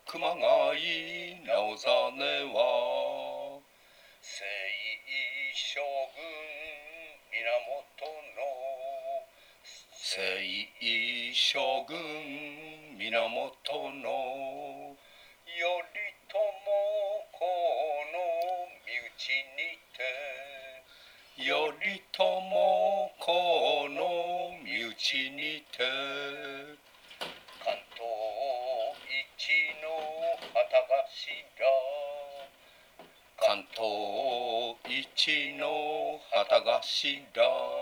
熊谷直実は征夷将軍源の征夷将軍源の頼朝公の身内にて頼朝公の身内にて関東一の旗頭関東一の旗頭